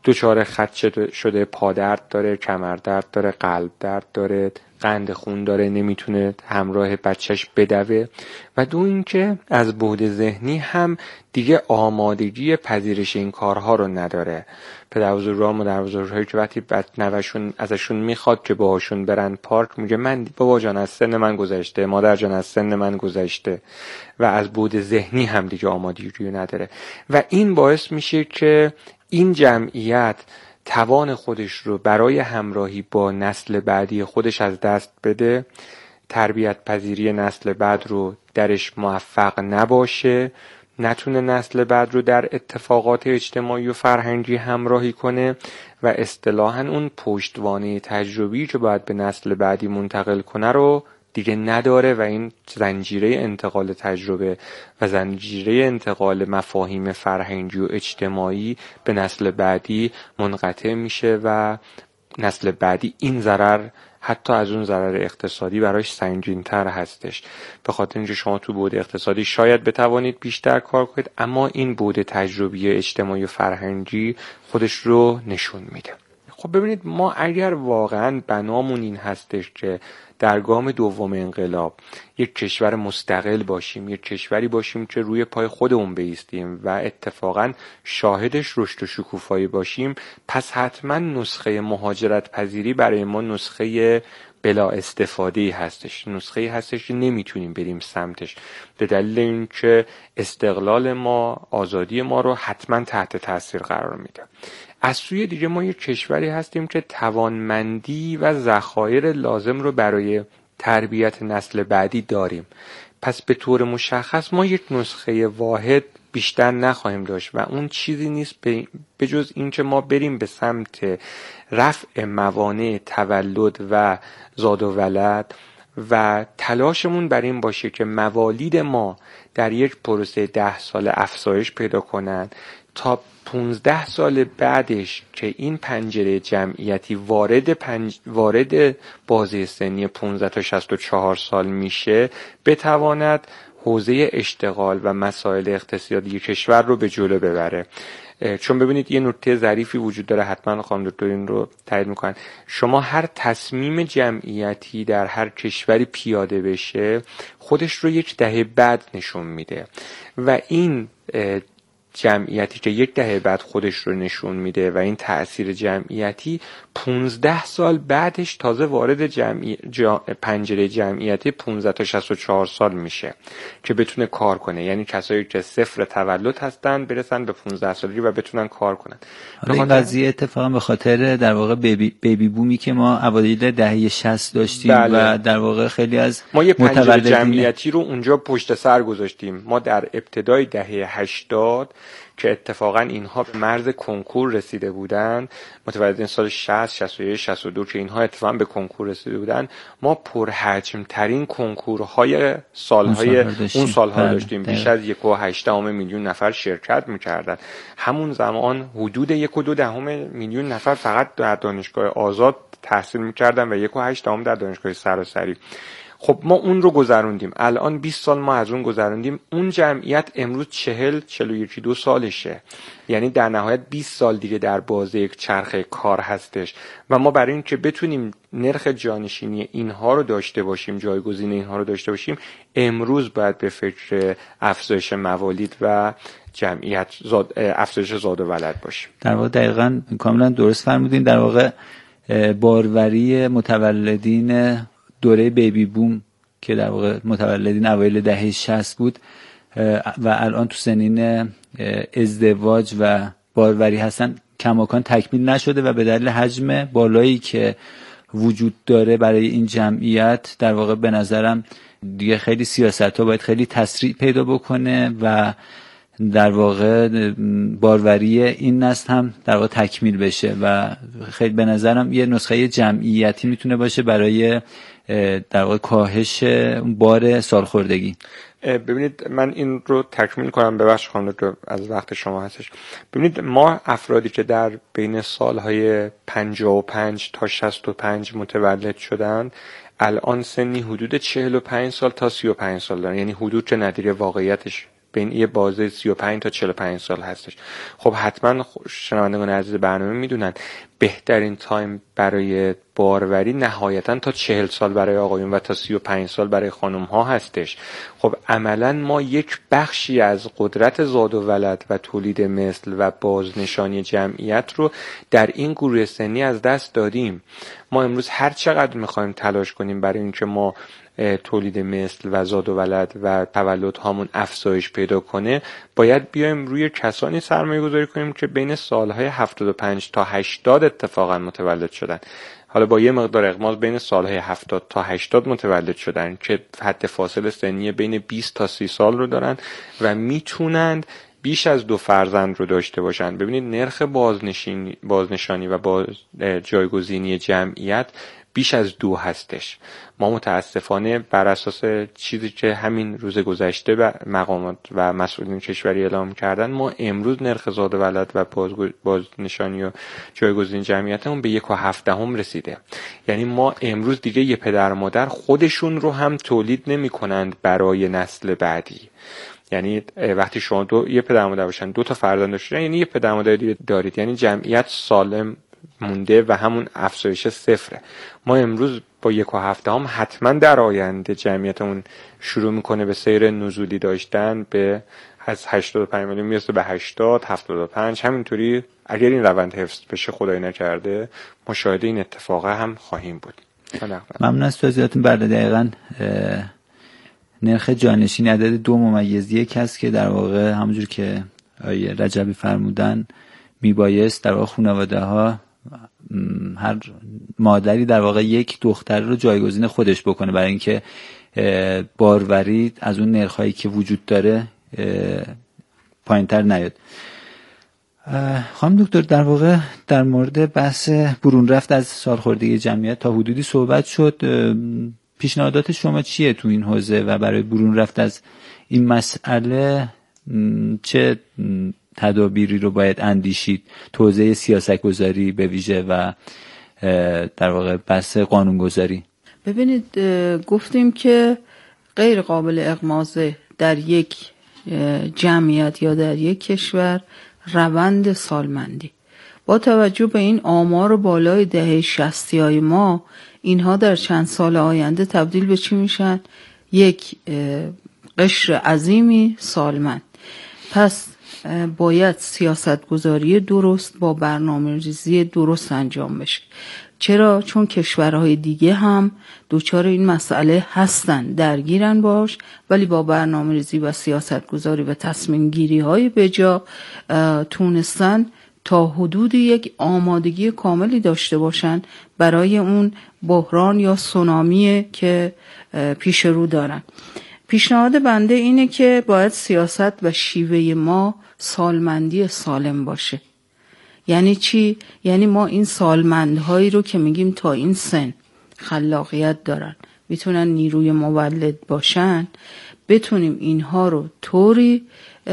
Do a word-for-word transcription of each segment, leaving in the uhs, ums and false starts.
دچار خدشه شده، پادرد داره، کمردرد داره، قلب درد داره، قند خون داره، نمیتونه همراه بچهش بدوه. و دو اینکه از بعد ذهنی هم دیگه آمادگی پذیرش این کارها رو نداره. پدربزرگ‌ها و مادربزرگ‌هایی که وقتی نوه‌شون ازشون میخواد که باهاشون برن پارک، میگه من بابا جان از سن من گذشته، مادر جان از سن من گذشته، و از بعد ذهنی هم دیگه آمادگی رو نداره. و این باعث میشه که این جمعیت توان خودش رو برای همراهی با نسل بعدی خودش از دست بده، تربیت پذیری نسل بعد رو درش موفق نباشه، نتونه نسل بعد رو در اتفاقات اجتماعی و فرهنگی همراهی کنه و اصطلاحاً اون پشتوانه تجربی که باید به نسل بعدی منتقل کنه رو دیگه نداره و این زنجیره انتقال تجربه و زنجیره انتقال مفاهیم فرهنگی و اجتماعی به نسل بعدی منقطع میشه و نسل بعدی این ضرر حتی از اون ضرر اقتصادی براش سنگین‌تر هستش. به خاطر اینکه شما تو بعد اقتصادی شاید بتوانید بیشتر کار کنید، اما این بعد تجربی اجتماعی و فرهنگی خودش رو نشون میده. خب ببینید، ما اگر واقعاً بنامون این هستش که در گام دوم انقلاب یک کشور مستقل باشیم، یک کشوری باشیم که روی پای خودمون بایستیم و اتفاقاً شاهدش رشد و شکوفایی باشیم، پس حتما نسخه مهاجرت پذیری برای ما نسخه بلا استفاده هستش، نسخه هستش که نمیتونیم بریم سمتش، به دلیل اینکه استقلال ما، آزادی ما رو حتما تحت تاثیر قرار میده. از سوی دیگه ما یک کشوری هستیم که توانمندی و ذخایر لازم رو برای تربیت نسل بعدی داریم. پس به طور مشخص ما یک نسخه واحد بیشتر نخواهیم داشت و اون چیزی نیست به جز این که ما بریم به سمت رفع موانع تولد و زاد و ولد و تلاشمون بر این باشه که موالید ما در یک پروسه ده سال افزایش پیدا کنند تا پونزده سال بعدش که این پنجره جمعیتی وارد پنج... وارد بازه سنی پانزده تا شصت و چهار سال میشه، بتواند حوزه اشتغال و مسائل اقتصادی کشور رو به جلو ببره. چون ببینید یه نکته ظریفی وجود داره، حتما خانم دکتر این رو تایید میکنن. شما هر تصمیم جمعیتی در هر کشوری پیاده بشه خودش رو یک دهه بعد نشون میده و این جمعیتی که یک دهه بعد خودش رو نشون میده و این تأثیر جمعیتی پونزده سال بعدش تازه وارد جمعی... جا... پنجره جمعیتی پانزده تا شصت و چهار سال میشه که بتونه کار کنه. یعنی کسایی که صفر تولد هستن برسن به پانزده سالگی و بتونن کار کنن. حالا این قضیه اتفاقا به خاطر در واقع بیبی, بیبی بومی که ما اوایل دهه شصت داشتیم. بله. و در واقع خیلی از ما یه پنجره جمعیتی رو اونجا پشت سر گذاشتیم. ما در ابتدای دهه هشتاد که اتفاقا اینها به مرز کنکور رسیده بودن، متولدین سال شصت، شصت و یک، شصت و دو که اینها اتفاقا به کنکور رسیده بودن، ما پرحجم ترین کنکورهای سالهای اون سالها داشتیم. بیش از یک و هشتم میلیون نفر شرکت میکردن. همون زمان حدود یک و دو دهم میلیون نفر فقط در دانشگاه آزاد تحصیل میکردن و یک و هشتم در دانشگاه سراسری. خب ما اون رو گذروندیم. الان بیست سال ما از اون گذروندیم. اون جمعیت امروز چهل، چهل و یکی دو سالشه. یعنی در نهایت بیست سال دیگه در بازه یک چرخه کار هستش و ما برای این که بتونیم نرخ جانشینی اینها رو داشته باشیم، جایگزین اینها رو داشته باشیم، امروز باید به فکر افزایش موالید و جمعیت زاد، افزایش زاد و ولد باشیم. در واقع دقیقاً کاملا درست فرمودین. در واقع باروری متولدین دوره بیبی بوم که در واقع متولدین اوایل دهه شصت بود و الان تو سنین ازدواج و باروری هستن کماکان تکمیل نشده و به دلیل حجم بالایی که وجود داره برای این جمعیت در واقع به نظرم دیگه خیلی سیاست‌ها باید خیلی تسریع پیدا بکنه و در واقع باروری این نسل هم در واقع تکمیل بشه و خیلی به نظرم یه نسخه جمعیتی میتونه باشه برای در واقع کاهش بار سالخوردگی. ببینید من این رو تکمیل کنم، ببخش خانم دکتر از وقت شما هستش. ببینید ما افرادی که در بین سالهای پنجاه و پنج تا شصت و پنج متولد شدن الان سنی حدود چهل و پنج سال تا سی و پنج سال دارن، یعنی حدود که ندیره واقعیتش بین یه بازه سی و پنج تا چهل و پنج سال هستش. خب حتما شنوندگان عزیز برنامه میدونن بهترین تایم برای باروری نهایتا تا چهل سال برای آقایون و تا سی و پنج سال برای خانم ها هستش. خب عملا ما یک بخشی از قدرت زاد و ولد و تولید مثل و بازنشانی جمعیت رو در این گروه سنی از دست دادیم. ما امروز هر چقدر میخوایم تلاش کنیم برای اینکه ما تولید مثل و زاد و ولد و تولد هامون افزایش پیدا کنه، باید بیایم روی کسانی سرمایه گذاری کنیم که بین سالهای هفتاد و پنج تا هشتاد اتفاقا متولد شدن. حالا با یه مقدار اغماض بین سالهای هفتاد تا هشتاد متولد شدن که حد فاصله سنی بین بیست تا سی سال رو دارن و میتونند بیش از دو فرزند رو داشته باشن. ببینید نرخ بازنشینی بازنشانی و باز جایگزینی جمعیت بیش از دو هستش. ما متاسفانه بر اساس چیزی که همین روز گذشته به مقامات و مسئولین کشوری اعلام کردن، ما امروز نرخ زاد و ولد و بازنشانی و جایگزین جمعیتمون به یک و هفدهم رسیده. یعنی ما امروز دیگه یه پدر مادر خودشون رو هم تولید نمی کنند برای نسل بعدی. یعنی وقتی شما دو یه پدر مادر باشن دو تا فرزند داشتن، یعنی یه پدر مادر دارید، یعنی جمعیت سالم مونده و همون افزایش صفره. ما امروز با یک و هفته هم حتما در آینده جمعیتمون شروع میکنه به سیر نزولی داشتن، به از هشتاد و پنج میلیون میرسه به هشتاد، هفتاد و پنج. همینطوری اگر این روند حفظ بشه، خدای نکرده، مشاهده این اتفاق هم خواهیم بود. ممنون از توضیحاتتون. بله دقیقاً نرخ جانشین عدد دو ممیز یک هست که در واقع همونجور که آیه رجبی فرمودن میبایست در واقع خانواده ها هر مادری در واقع یک دختر رو جایگزین خودش بکنه برای اینکه باروری از اون نرخایی که وجود داره پایینتر نیاد. خانم دکتر، در واقع در مورد بحث برون رفت از سالخوردگی جمعیت تا حدودی صحبت شد. پیشنهادات شما چیه تو این حوزه و برای برون رفت از این مسئله چه تدابیری رو باید اندیشید؟ توزیع سیاست گذاری به ویژه و در واقع بحث قانون گذاری. ببینید، گفتیم که غیر قابل اغماضه در یک جمعیت یا در یک کشور روند سالمندی. با توجه به این آمار بالای دهه شصتی های ما، اینها در چند سال آینده تبدیل به چی میشن؟ یک قشر عظیمی سالمند. پس باید سیاست گذاری درست با برنامه ریزی درست انجام بشه. چرا؟ چون کشورهای دیگه هم دوچار این مسئله هستن، درگیرن باش، ولی با برنامه ریزی و سیاست گذاری و تصمیم گیری های بجا تونستن تا حدود یک آمادگی کاملی داشته باشن برای اون بحران یا سونامی که پیش رو دارن. پیشنهاد بنده اینه که باید سیاست و شیوه ما سالمندی سالم باشه. یعنی چی؟ یعنی ما این سالمندهایی رو که میگیم تا این سن خلاقیت دارن، میتونن نیروی مولد باشن، بتونیم اینها رو طوری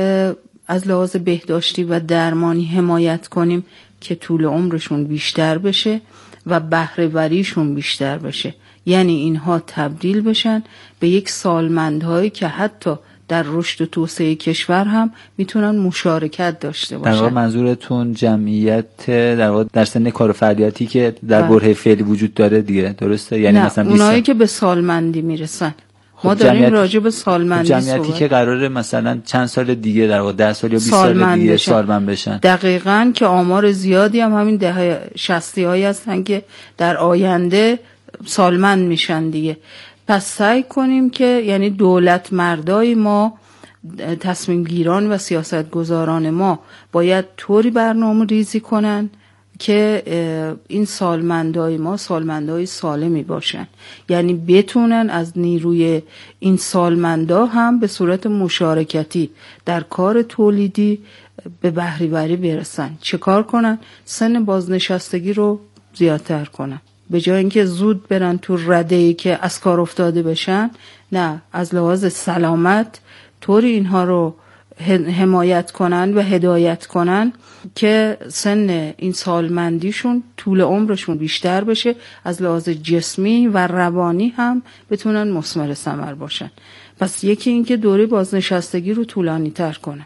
از لحاظ بهداشتی و درمانی حمایت کنیم که طول عمرشون بیشتر بشه و بهره وریشون بیشتر بشه. یعنی اینها تبدیل بشن به یک سالمندهایی که حتی در رشد و توسعه کشور هم میتونن مشارکت داشته باشن. در واقع منظورتون جمعیت در واقع در سن کار و فعالیتی که در برهه فعلی وجود داره دیگه، درسته؟ یعنی نه، مثلا اونایی که به سالمندی میرسن. خب ما داریم جمعیت... راجع به سالمندی خب جمعیتی صحبت. که قراره مثلا چند سال دیگه در واقع ده سال یا بیست سال دیگه بشن. سالمند بشن. دقیقاً، که آمار زیادی هم همین دهه شصتی هایی هستن که در آینده سالمند میشن دیگه. پس سعی کنیم که یعنی دولت مردای ما، تصمیم گیران و سیاست گذاران ما باید طوری برنامه ریزی کنن که این سالمندای ما سالمندای سالمی باشن. یعنی بتونن از نیروی این سالمندا هم به صورت مشارکتی در کار تولیدی به بهره وری برسن. چه کار کنن؟ سن بازنشستگی رو زیادتر کنن. به جای اینکه زود برن تو رده‌ای که از کار افتاده بشن، نه، از لحاظ سلامت طوری اینها رو حمایت کنن و هدایت کنن که سن این سالمندیشون طول عمرشون بیشتر بشه، از لحاظ جسمی و روانی هم بتونن مثمر ثمر باشن. پس یکی این که دوره بازنشستگی رو طولانی تر کنه.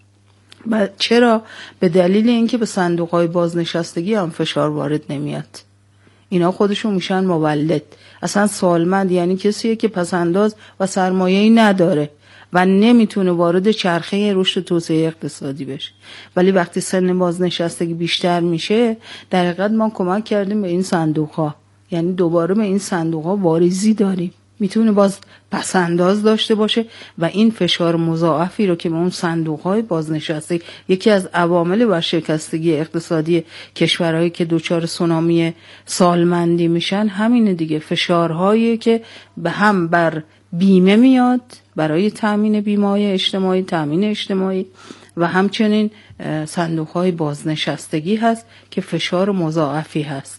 و چرا؟ به دلیل اینکه به صندوق‌های بازنشستگی هم فشار وارد نمیاد. اینا خودشون میشن مولد. اصلا سالمند یعنی کسیه که پسنداز و سرمایه‌ای نداره و نمیتونه وارد چرخه رشد توسعه اقتصادی بشه. ولی وقتی سن بازنشستگی بیشتر میشه، در حقیقت ما کمک کردیم به این صندوق‌ها. یعنی دوباره به این صندوق‌ها واریزی داریم. میتونه باز پسنداز داشته باشه و این فشار مضاعفی رو که به اون صندوق‌های بازنشستگی، یکی از عوامل ورشکستگی اقتصادی کشورهایی که دوچار سونامی سالمندی میشن همینه دیگه، فشارهایی که به هم بر بیمه میاد برای تامین بیمه‌های اجتماعی، تامین اجتماعی و همچنین صندوق‌های بازنشستگی هست که فشار مضاعفی هست.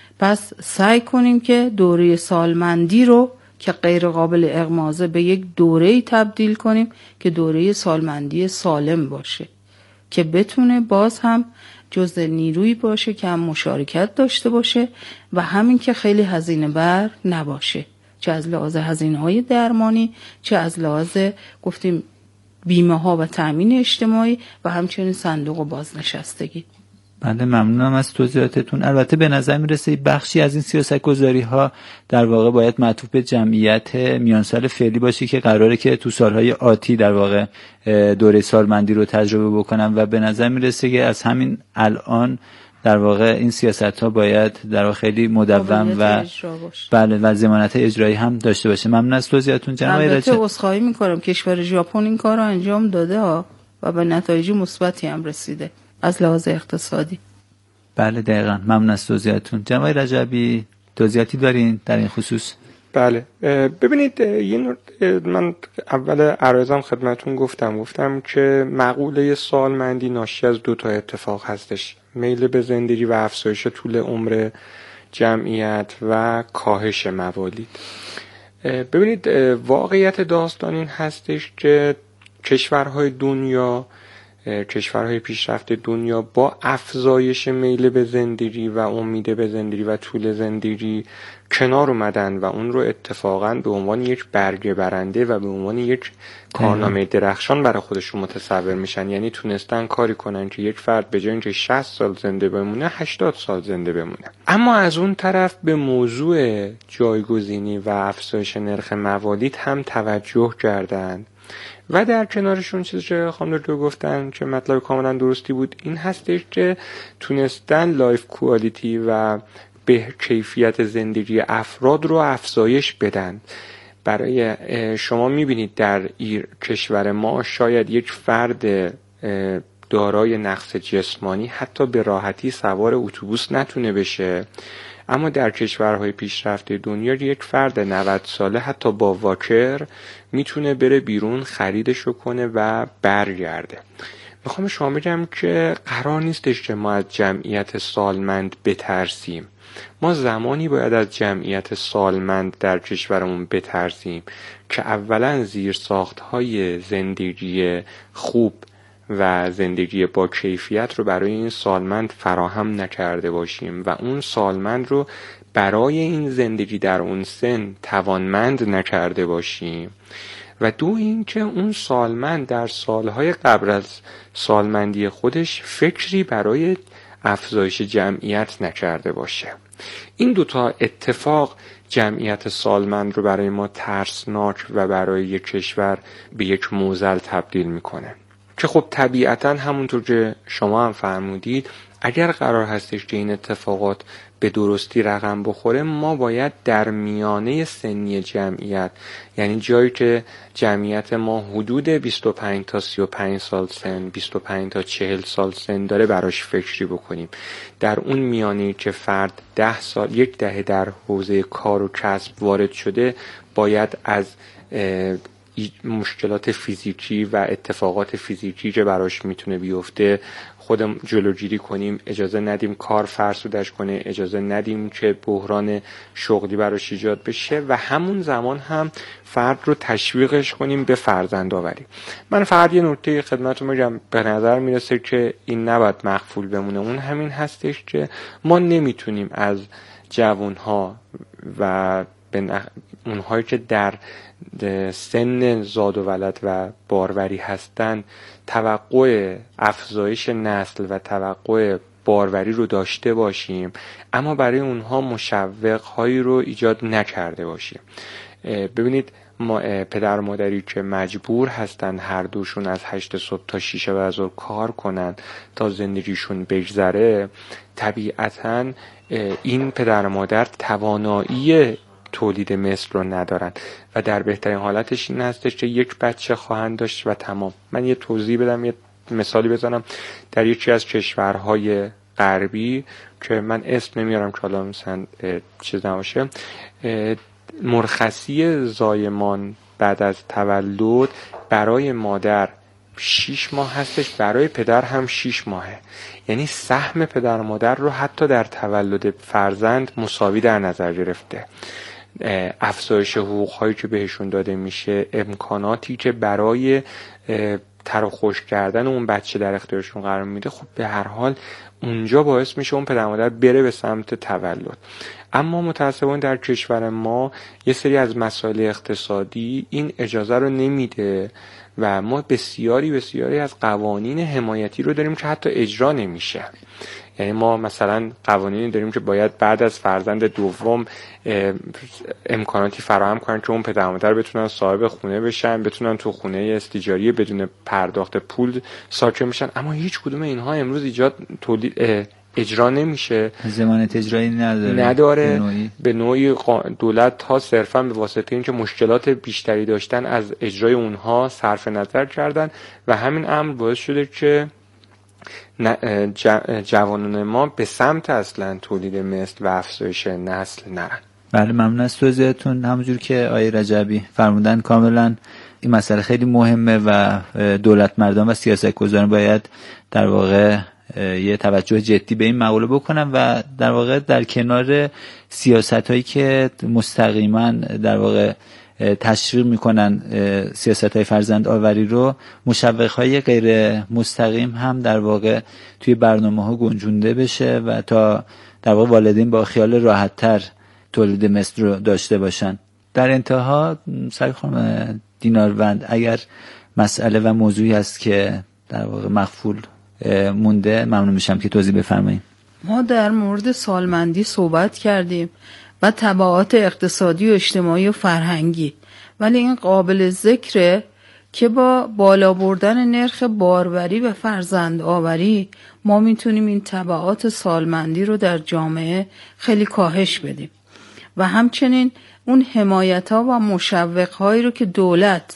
پس سعی کنیم که دوره سالمندی رو که غیر قابل اغماضه به یک دوره‌ای تبدیل کنیم که دوره سالمندی سالم باشه که بتونه باز هم جزء نیرویی باشه که هم مشارکت داشته باشه و همین که خیلی هزینه بر نباشه، چه از لحاظ هزینه‌های درمانی، چه از لحاظ گفتیم بیمه ها و تامین اجتماعی و همچنین صندوق بازنشستگی. بله ممنونم از توضیحاتتون. البته به نظر میرسه بخشی از این سیاست‌گذاری ها در واقع باید معطوف به جمعیت میان سال فعلی باشه که قراره که تو سالهای آتی در واقع دوره سالمندی رو تجربه بکنن و به نظر میرسه که از همین الان در واقع این سیاست‌ها باید در واقع خیلی مداوم و بله و ضمانت اجرایی هم داشته باشه. ممنون از توضیحاتون جناب رجب. البته عذرخواهی می‌کنم، کشور ژاپن این کارو انجام داده ها و به نتایج مثبتی هم رسیده از لحاظ اقتصادی. بله دقیقاً. ممنون از توضیحاتون. جناب رجبی توضیحاتی دارین در این خصوص؟ بله ببینید، یه من اول عرضم خدمتون گفتم گفتم که مقوله سالمندی ناشی از دو تا اتفاق هستش: میل به زندگی و افزایش طول عمر جمعیت و کاهش موالید. ببینید واقعیت داستان این هستش که کشورهای دنیا کشورهای پیشرفته دنیا با افزایش میل به زندگی و امید به زندگی و طول زندگی کنار اومدن و اون رو اتفاقاً به عنوان یک برگه برنده و به عنوان یک کارنامه درخشان برای خودشون متصور میشن. یعنی تونستن کاری کنن که یک فرد به جای اینکه شصت سال زنده بمونه هشتاد سال زنده بمونه. اما از اون طرف به موضوع جایگزینی و افزایش نرخ موالید هم توجه کردند و در کنارشون چیزی که خانم دکتر گفتن که مطلب کاملا درستی بود این هستش که تونستن لایف کوالیتی و به کیفیت زندگی افراد رو افزایش بدن. برای شما میبینید در ایر کشور ما شاید یک فرد دارای نقص جسمانی حتی به راحتی سوار اتوبوس نتونه بشه، اما در کشورهای پیشرفته دنیا یک فرد نود ساله حتی با واکر میتونه بره بیرون خریدشو کنه و برگرده. میخوام شما بگم که قرار نیستش که ما از جمعیت سالمند بترسیم. ما زمانی باید از جمعیت سالمند در کشورمون بترسیم که اولا زیرساخت‌های زندگی خوب و زندگی با کیفیت رو برای این سالمند فراهم نکرده باشیم و اون سالمند رو برای این زندگی در اون سن توانمند نکرده باشیم و دو این که اون سالمند در سالهای قبل از سالمندی خودش فکری برای افزایش جمعیت نکرده باشه. این دوتا اتفاق جمعیت سالمند رو برای ما ترسناک و برای یک کشور به یک معضل تبدیل میکنه که خب طبیعتا همونطور که شما هم فرمودید اگر قرار هستش که این اتفاقات به درستی رقم بخوره ما باید در میانه سنی جمعیت، یعنی جایی که جمعیت ما حدود بیست و پنج تا سی و پنج سال سن، بیست و پنج تا چهل سال سن داره براش فکری بکنیم. در اون میانه که فرد ده سال یک دهه در حوزه کار و کسب وارد شده باید از مشکلات فیزیکی و اتفاقات فیزیکی که براش میتونه بیفته خودم جلوگیری کنیم، اجازه ندیم کار فرسودش کنه، اجازه ندیم که بحران شغلی براش ایجاد بشه و همون زمان هم فرد رو تشویقش کنیم به فرزند آوری. من فقط یه نکته خدمتتون میگم، به نظر میرسه که این نباید مغفول بمونه، اون همین هستش که ما نمیتونیم از جوانها و اونهایی که در سن زاد و ولد و باروری هستن توقع افزایش نسل و توقع باروری رو داشته باشیم، اما برای اونها مشوق هایی رو ایجاد نکرده باشیم. ببینید ما پدر و مادری که مجبور هستن هر دوشون از هشت صبح تا شیش بعد ظهر کار کنن تا زندگیشون بگذره، طبیعتاً این پدر و مادر توانایی تولید مثل رو ندارن و در بهترین حالتش این هستش که یک بچه خواهند داشت و تمام. من یه توضیح بدم، یه مثالی بزنم. در یکی از کشورهای غربی که من اسم نمیارم که حالا مثلا چیز نباشه، مرخصی زایمان بعد از تولد برای مادر شیش ماه هستش، برای پدر هم شیش ماهه. یعنی سهم پدر و مادر رو حتی در تولد فرزند مساوی در نظر گرفته. افزایش حقوق هایی که بهشون داده میشه، امکاناتی که برای تر و خشک کردن اون بچه در اختیارشون قرار میده، خب به هر حال اونجا باعث میشه اون پدر مادر بره به سمت تولد. اما متاسفانه در کشور ما یه سری از مسائل اقتصادی این اجازه رو نمیده و ما بسیاری بسیاری از قوانین حمایتی رو داریم که حتی اجرا نمیشه. یعنی ما مثلا قوانینی داریم که باید بعد از فرزند دوم امکاناتی فراهم کنن که اون پدر و مادر بتونن صاحب خونه بشن، بتونن تو خونه استیجاری بدون پرداخت پول ساکن بشن، اما هیچ کدوم اینها امروز ایجاد تولید اجرا نمیشه. ضمانت اجرایی نداره نداره به نوعی, به نوعی دولت ها صرفا به واسطه اینکه مشکلات بیشتری داشتن از اجرای اونها صرف نظر کردن و همین امر باعث شده که جوانان ما به سمت اصلا تولید مثل و افزایش نسل نرن. بله، ممنون از توضیحتون. همونجور که آقای رجبی فرمودن کاملا این مسئله خیلی مهمه و دولت مردان و سیاستگزاران باید در واقع یه توجه جدی به این مقوله بکنن و در واقع در کنار سیاست‌هایی که مستقیما در واقع تشویق میکنن سیاست‌های فرزند آوری رو، مشوق‌های غیر مستقیم هم در واقع توی برنامه‌ها گنجونده بشه و تا در واقع والدین با خیال راحت‌تر تولید مثل رو داشته باشن. در انتها سعی خانم دیناروند اگر مسئله و موضوعی هست که در واقع مخفول مونده ممنون میشم که توضیح بفرمایید. ما در مورد سالمندی صحبت کردیم و تبعات اقتصادی و اجتماعی و فرهنگی، ولی این قابل ذکره که با بالا بردن نرخ باروری و فرزند آوری ما میتونیم این تبعات سالمندی رو در جامعه خیلی کاهش بدیم و همچنین اون حمایت ها و مشوق هایی رو که دولت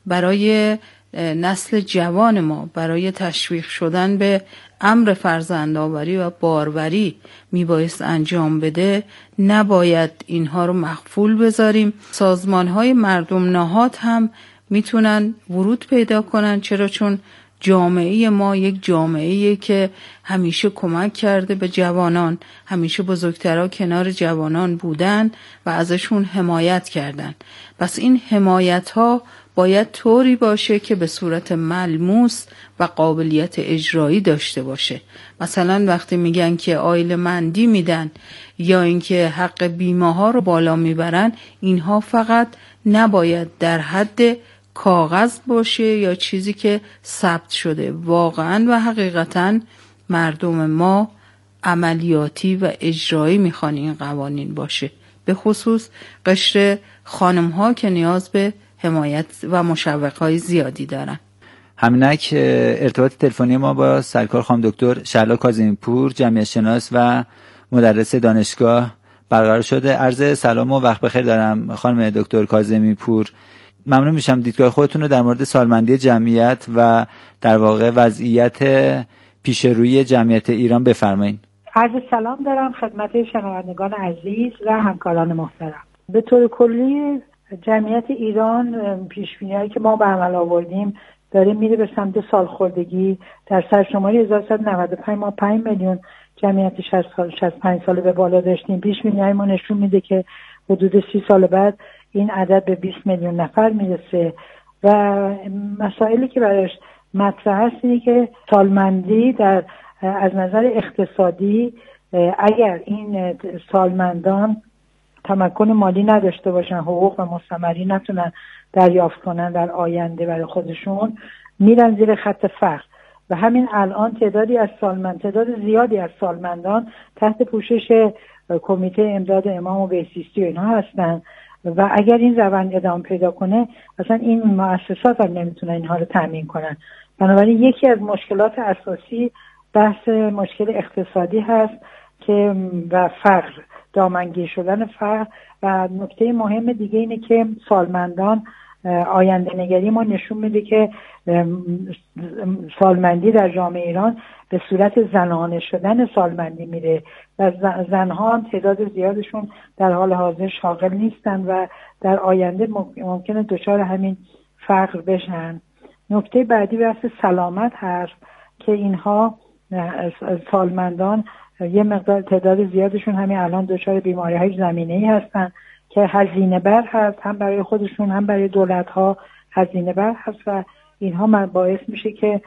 برای نسل جوان ما برای تشویق شدن به امر فرزندآوری و باروری میبایست انجام بده، نباید اینها رو مغفول بذاریم. سازمان های مردم نهاد هم میتونن ورود پیدا کنن، چرا؟ چون جامعه ما یک جامعه‌ایه که همیشه کمک کرده به جوانان، همیشه بزرگترها کنار جوانان بودن و ازشون حمایت کردن. پس این حمایت ها باید طوری باشه که به صورت ملموس و قابلیت اجرایی داشته باشه. مثلا وقتی میگن که عائله مندی میدن یا اینکه حق بیمه ها رو بالا میبرن، اینها فقط نباید در حد کاغذ باشه یا چیزی که ثبت شده. واقعا و حقیقتا مردم ما عملیاتی و اجرایی میخوان این قوانین باشه، به خصوص قشر خانم ها که نیاز به حمایت و مشوق های زیادی دارن. همینک ارتباط تلفنی ما با سرکار خانم دکتر شهلا کاظمی پور، جمعیت شناس و مدرس دانشگاه برقرار شده. عرض سلام و وقت بخیر دارم خانم دکتر کاظمی پور. ممنون میشم دیدگاه خودتون رو در مورد سالمندی جمعیت و در واقع وضعیت پیش روی جمعیت ایران بفرمایید. عرض سلام دارم خدمت شنوندگان عزیز و همکاران محترم. به طور کلی جمعیت ایران پیش‌بینی‌هایی که ما به عمل آوردیم داره میره به سمت سالخوردگی. در سرشماری هزار و سیصد و نود و پنج ما پنج میلیون جمعیت شصت سال شصت و پنج ساله به بالا داشتیم. پیش‌بینی‌های ما نشون میده که حدود سی سال بعد این عدد به بیست میلیون نفر میرسه و مسائلی که براش مطرح هست اینه که سالمندی در از نظر اقتصادی اگر این سالمندان تمکن مالی نداشته باشن، حقوق و مستمری نتونن دریافت کنن در آینده برای خودشون، میرن زیر خط فقر. و همین الان تعدادی از سالمند تعداد زیادی از سالمندان تحت پوشش کمیته امداد امام و بهزیستی و اینها هستن و اگر این روند ادامه پیدا کنه اصلا این مؤسسات هم نمیتونن اینها رو تامین کنن. بنابراین یکی از مشکلات اساسی بحث مشکل اقتصادی هست که و فقر، دامنگیر شدن فقر. و نکته مهم دیگه اینه که سالمندان، آینده نگری ما نشون میده که سالمندی در جامعه ایران به صورت زنانه شدن سالمندی میره و زنها هم تعداد زیادشون در حال حاضر شاغل نیستن و در آینده ممکنه دچار همین فقر بشن. نکته بعدی بحث سلامت هست که اینها سالمندان یه مقدار تعداد زیادشون همین الان دچار بیماری‌های زمینه‌ای هستن که هزینه بر هست، هم برای خودشون هم برای دولت‌ها هزینه بر هست و اینها من باعث میشه که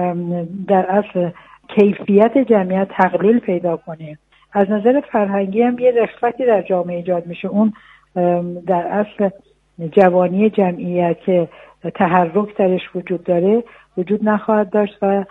در اصل کیفیت جمعیت تقلیل پیدا کنه. از نظر فرهنگی هم یه رخصتی در جامعه ایجاد میشه. اون در اصل جوانی جمعیت که تحرک درش وجود داره وجود نخواهد داشت و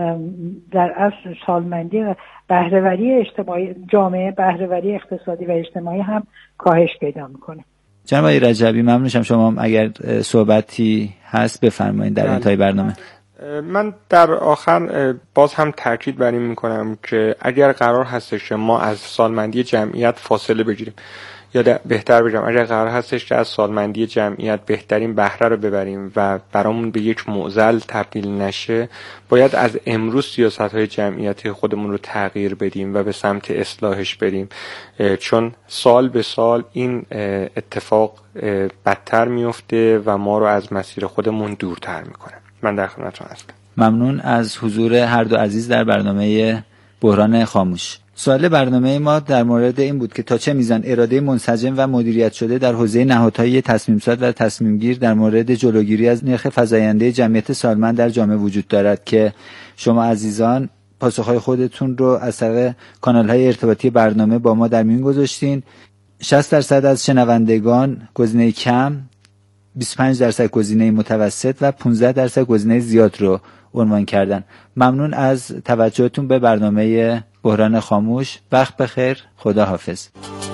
در اصل سالمندی و بهره‌وری اجتماعی جامعه، بهره‌وری اقتصادی و اجتماعی هم کاهش پیدا میکنه. جناب آقای رجبی ممنونشم. شما اگر صحبتی هست بفرمایید در انتهای برنامه. من در آخر باز هم تاکید بر این میکنم که اگر قرار هستش ما از سالمندی جمعیت فاصله بگیریم، یا بهتر بگم اگر قرار هستش که از سالمندی جمعیت بهترین بهره رو ببریم و برامون به یک معضل تبدیل نشه، باید از امروز سیاست‌های جمعیتی خودمون رو تغییر بدیم و به سمت اصلاحش بریم، چون سال به سال این اتفاق بدتر میفته و ما رو از مسیر خودمون دورتر میکنه. من در خدمتتون هستم. ممنون از حضور هر دو عزیز در برنامه بحران خاموش. سوال برنامه ما در مورد این بود که تا چه میزان اراده منسجم و مدیریت شده در حوزه نهادهای تصمیم ساز و تصمیم گیر در مورد جلوگیری از نرخ فزاینده جمعیت سالمند در جامعه وجود دارد، که شما عزیزان پاسخهای خودتون رو از طریق کانال‌های ارتباطی برنامه با ما در میون گذاشتین. شصت درصد از شنوندگان گزینه کم، بیست و پنج درصد گزینه متوسط و پانزده درصد گزینه زیاد رو عنوان کردن. ممنون از توجهتون به برنامه بحران خاموش. وقت بخیر. خدا حافظ.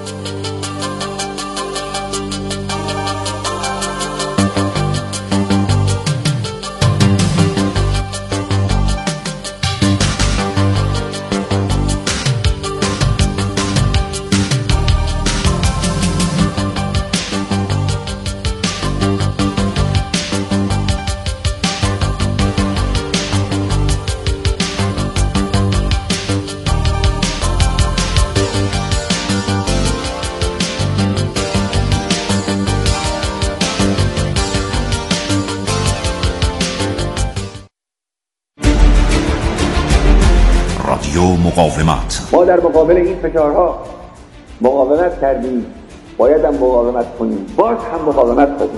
مقاومت. ما در مقابل این فشارها مقاومت کردیم، باید هم مقاومت کنیم، باز هم مقاومت کنیم.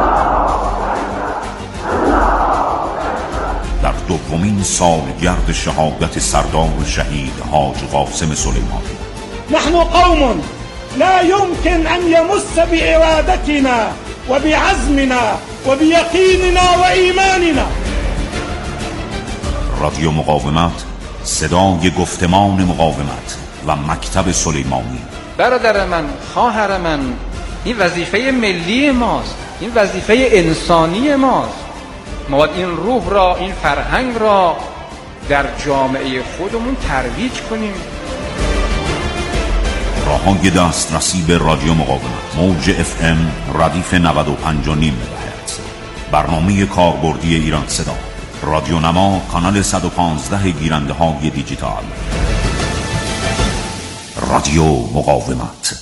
در دومین سالگرد شهادت سردار شهید حاج قاسم سلیمانی، نحن قوم لا يمكن أن يمس بإرادتنا وبعزمنا وبيقيننا وإيماننا. رادیو مقاومت، صدای گفتمان مقاومت و مکتب سلیمانی. برادر من، خواهر من، این وظیفه ملی ماست، این وظیفه انسانی ماست. ما باید این روح را، این فرهنگ را در جامعه خودمون ترویج کنیم. راههای دسترسی به رادیو مقاومت: موج اف ام ردیف نود و پنج و نیم مگاهرتز، برنامه کاربردی ایران صدا، رادیو نما کانال صد و پانزده گیرنده های دیجیتال. رادیو مقاومت.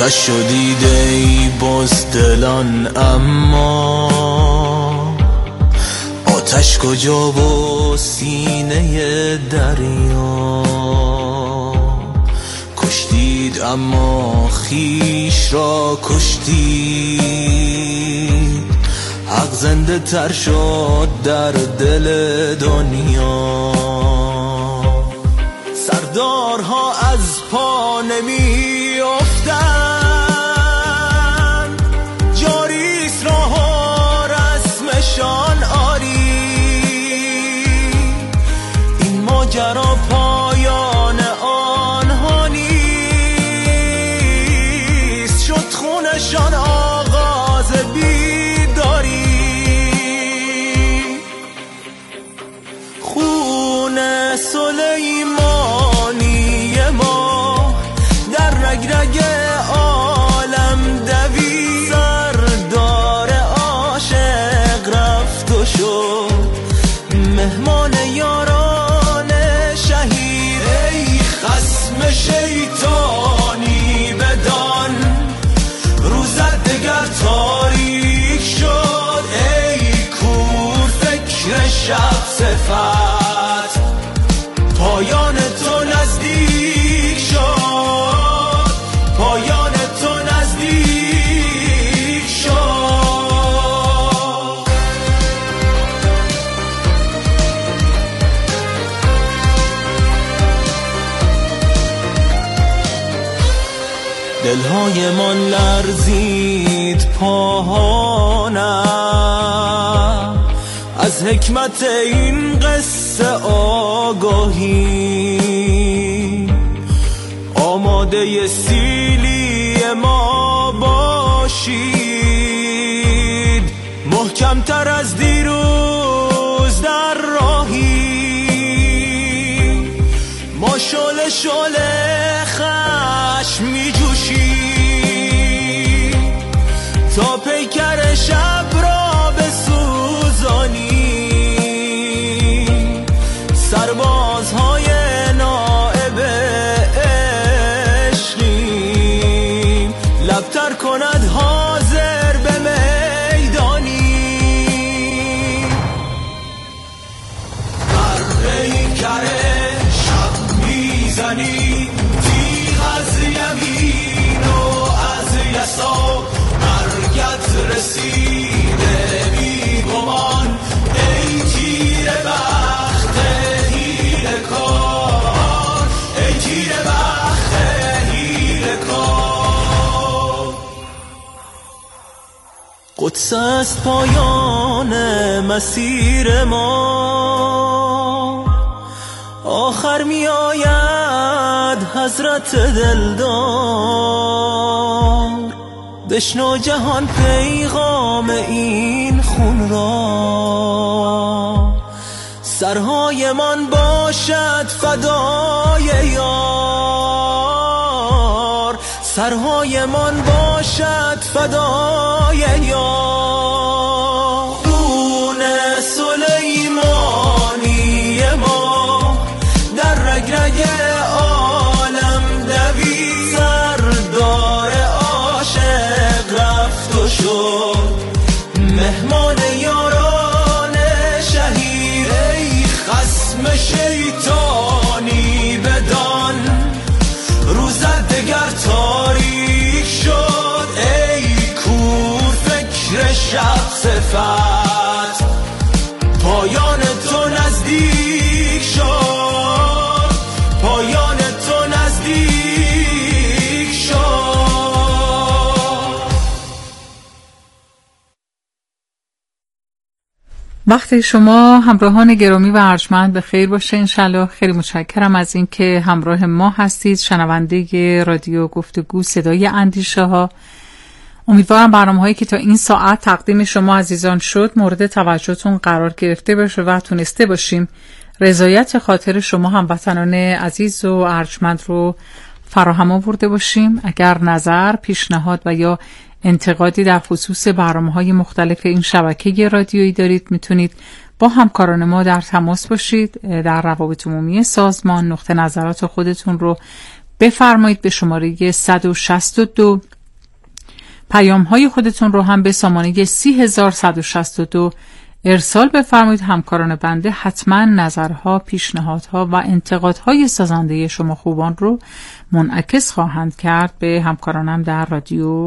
آتش شدید ای بزدلان، اما آتش کجا و سینه دریا؟ کشتید اما خیش را کشتید، حق زنده تر شد در دل دنیا. سردارها از پا نمی افتند، جاریست راه و رسمشان آری. این ماجرا پایان آنها نیست، شد خونشان آغاز بیداری. خون سلیمانی ما در رگ رگ عالم دوید، سردار عاشق رفت و شد مهمان یاران شهید. ای خصم شیطانی بدان، روزت دگر تاریک شد. ای کور فکر شب صفت، پایان تو نزدیک شد، پایان تو نزدیک شد. دلهای من لرزید پاهانم از حکمت این قصه آگاهی. آماده سیلی ما باشید، محکم تر از دیروز در راهی. ما شعله شعله خشم می جوشیم تا پیکر شب را بسوزانیم. سربازهای نائب عشقیم، لبتر کند حاضر به میدانی. بر پیکر شب میزنی تیغ از یمین و از یسار، مرگت رسیده بی گمان. ای تیره بخت حیله کار، ای تیره بخت حیله کار. قدس است پایان مسیر ما، آخر می آید حضرت دلدار. بشنو جهان پیغام این خون را، سرهای من باشد فدای یار، سرهای من باشد فدای یار. خون سلیمانی ما در رگ رگ عالم دوید، سردار عاشق رفت و شد مهمان یاران شهید. ای خصم شیطانی بدان، روزت دگر تاریک شد. ای کور فکر شب صفت، پایان تو نزدیک شد، پایان تو نزدیک شد. وقتی شما همراهان گرامی و ارجمند به خیر باشه انشالله. خیلی متشکرم از اینکه همراه ما هستید، شنونده رادیو گفتگو صدای اندیشه ها. امیدوارم برنامه‌هایی که تا این ساعت تقدیم شما عزیزان شد مورد توجهتون قرار گرفته باشه و تونسته باشیم رضایت خاطر شما هموطنان عزیز و ارجمند رو فراهم آورده باشیم. اگر نظر، پیشنهاد و یا انتقادی در خصوص برنامه‌های مختلف این شبکه رادیویی دارید، میتونید با همکاران ما در تماس باشید. در روابط عمومی سازمان نقطه نظرات خودتون رو بفرمایید به شماره صد و شصت و دو. پیام های خودتون رو هم به سامانه سی هزار صد و شصت و دو ارسال بفرمایید. همکاران بنده حتما نظرها، پیشنهادها و انتقادهای سازنده شما خوبان رو منعکس خواهند کرد به همکارانم در رادیو